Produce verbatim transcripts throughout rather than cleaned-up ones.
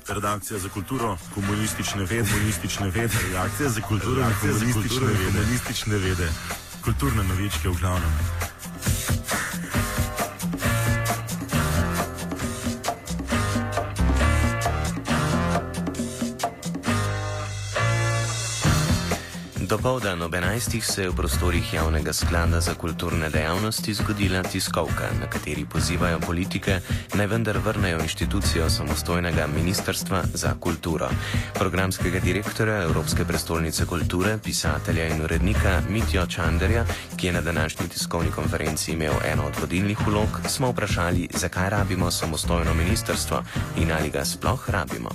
redakcija za kulturo, komunistične vede, komunistične vede, redakcija za kulturo, komunistične vede, komunistične vede, kulturne novičke v glavnem. Dopoldan ob enajstih se je v prostorih Javnega sklada za kulturne dejavnosti zgodila tiskovka, na kateri pozivajo politike, naj vendar vrnejo inštitucijo samostojnega Ministrstva za kulturo. Programskega direktorja Evropske prestolnice kulture, pisatelja in urednika Mitjo Čanderja, ki je na današnji tiskovni konferenci imel eno od vodilnih vlog, smo vprašali, zakaj rabimo samostojno ministrstvo in ali ga sploh rabimo.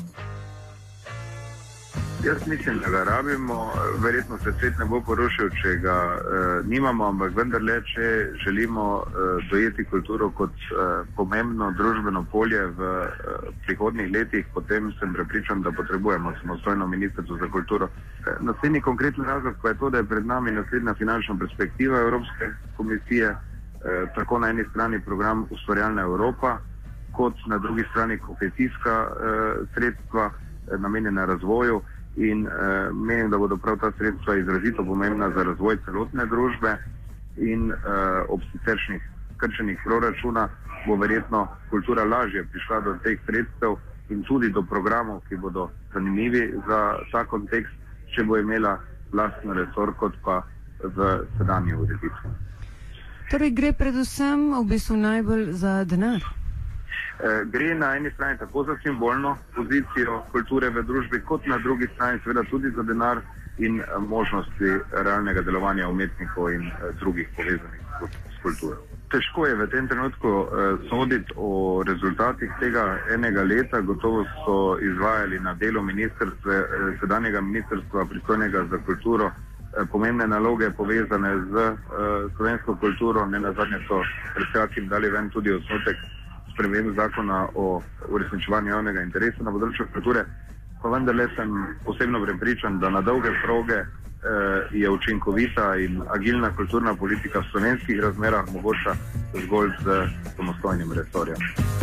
Jaz mislim, da ga rabimo, verjetno se svet ne bo porušil, če ga e, nimamo, ampak vendarle, če želimo e, dojeti kulturo kot e, pomembno družbeno polje v e, prihodnjih letih, potem sem prepričan, da potrebujemo samostojno ministrstvo za kulturo. E, naslednji konkretni razlog pa je to, da je pred nami naslednja finančna perspektiva Evropske komisije, e, tako na eni strani program Ustvarjalna Evropa, kot na drugi strani kohezijska e, sredstva e, namenjena razvoju. In uh, menim, da bodo prav ta sredstva izrazito pomembna za razvoj celotne družbe in uh, ob siceršnjih krčenih proračuna bo verjetno kultura lažje prišla do teh sredstev in tudi do programov, ki bodo zanimivi za ta kontekst, če bo imela lastno resor kot pa v sedanji ureditvi. Torej gre predvsem v bistvu najbolj za denar? Gre na eni strani tako za simbolno pozicijo kulture v družbi, kot na drugi strani seveda tudi za denar in možnosti realnega delovanja umetnikov in drugih povezanih s kulturo. Težko je v tem trenutku soditi o rezultatih tega enega leta. Gotovo so izvajali na delu ministrstva, sedanjega ministrstva pristojnega za kulturo, pomembne naloge povezane z slovensko kulturo. Ne nazadnje so pred kratkim dali ven tudi osnutek sprememb zakona o uresničevanju javnega interesa na področju kulture, pa vendarle sem osebno prepričan, da na dolge proge eh, je učinkovita in agilna kulturna politika v slovenskih razmerah mogoča zgolj z samostojnim resorjem.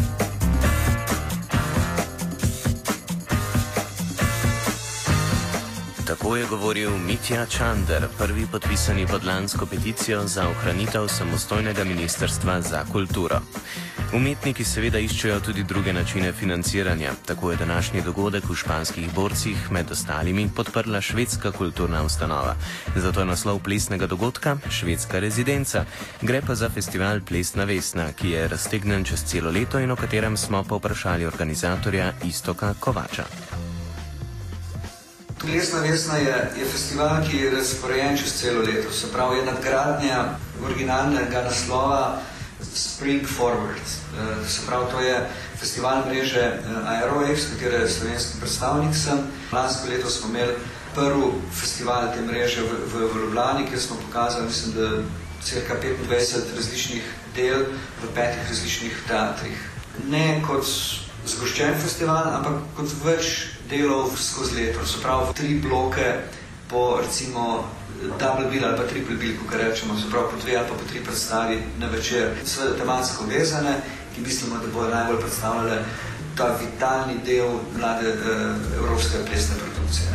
Tako je govoril Mitja Čander, prvi podpisani pod lansko peticijo za ohranitev samostojnega ministrstva za kulturo. Umetniki seveda iščejo tudi druge načine financiranja. Tako je današnji dogodek v Španskih borcih med ostalimi podprla švedska kulturna ustanova. Zato je naslov plesnega dogodka Švedska rezidenca. Gre pa za festival Plesna Vesna, ki je raztegnen čez celo leto in o katerem smo povprašali organizatorja Iztoka Kovača. Plesna Vesna je, je festival, ki je razporejen čez celo leto. Se pravi, je nadgradnja originalnega naslova Spring Forward. Se pravi, to je festival mreže Aeroex, katere slovenski predstavnik sem. Lansko leto smo imeli prvi festival te mreže v, v, v Ljubljani, kjer smo pokazali, mislim, da cirka petindvajset različnih del v petih različnih teatrih. Ne kot zgoščen festival, ampak kot več delov skozi leto. Se pravi, tri bloke po recimo double bill ali pa triple bill, ko rečemo, se pravi po dve ali pa po tri predstavi na večer. Sve tematsko vezane, ki mislimo, da bodo najbolj predstavljale ta vitalni del mlade eh, evropske plesne produkcije.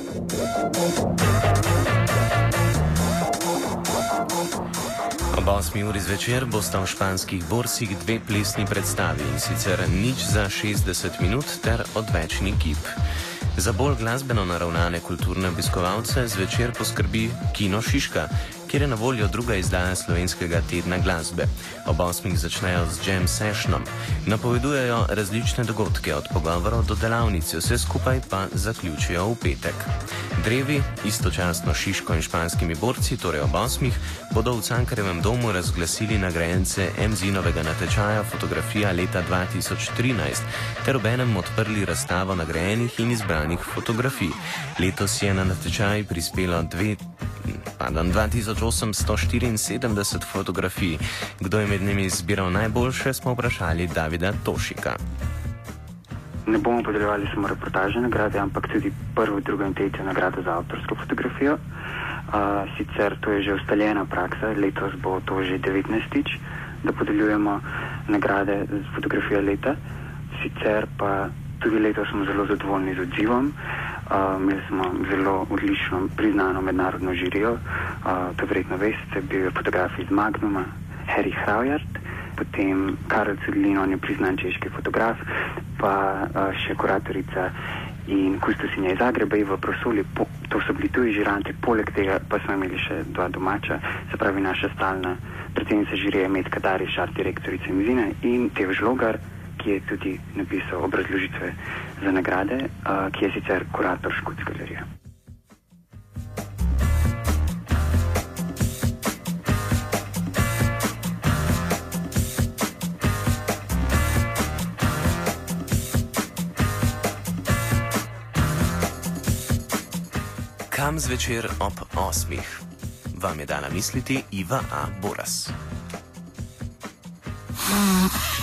Ob osmi uri zvečer bosta v Španskih borsih dve plesni predstavi, in sicer Nič za šestdeset minut ter Odvečni kip. Za bolj glasbeno naravnane kulturne obiskovalce zvečer poskrbi Kino Šiška, kjer je na voljo druga izdaja slovenskega tedna glasbe. Ob osmih začnejo z jam sessionom. Napovedujejo različne dogodke, od pogovorov do delavnice, vse skupaj pa zaključijo v petek. Drevi, istočasno Šiško in Španskimi borci, torej ob osmih, bodo v Cankarjevem domu razglasili nagrajence M Z I-novega natečaja Fotografija leta dva tisoč trinajst ter obenem odprli razstavo nagrajenih in izbranih fotografij. Letos je na natečaj prispelo dve, pardon, dva tisoč osemsto štiriinsedemdeset fotografij. Kdo je med njimi izbiral najboljše, smo vprašali Davida Tošika. Ne bomo podeljevali samo reportažne nagrade, ampak tudi prvo, drugo in tretje nagrado za avtorsko fotografijo. Uh, sicer to je že ustaljena praksa, letos bo to že devetnajstič, da podeljujemo nagrade za fotografijo leta. Sicer pa Tudi letos smo zelo zadovoljni z odzivom. Uh, imeli smo zelo odlično priznano mednarodno žirijo. Uh, to verjetno veste, bil je fotograf iz Magnuma, Harry Hraujart, potem Karel Cedlin, on je priznan češki fotograf, pa uh, še kuratorica in kustosinja iz Zagreba, Iva Prosoli. Po, to so bili tuji žiranti, poleg tega pa smo imeli še dva domača, se pravi naša stalna predsednica žirije Metka Dariš, art direktorica Mzine, in Teo Žlogar, ki je tudi napisal obrazložitve za nagrade, uh, ki je sicer kurator Škuc galerije. Kam zvečer ob osmih? Vam je dala misliti Iva A. Boras.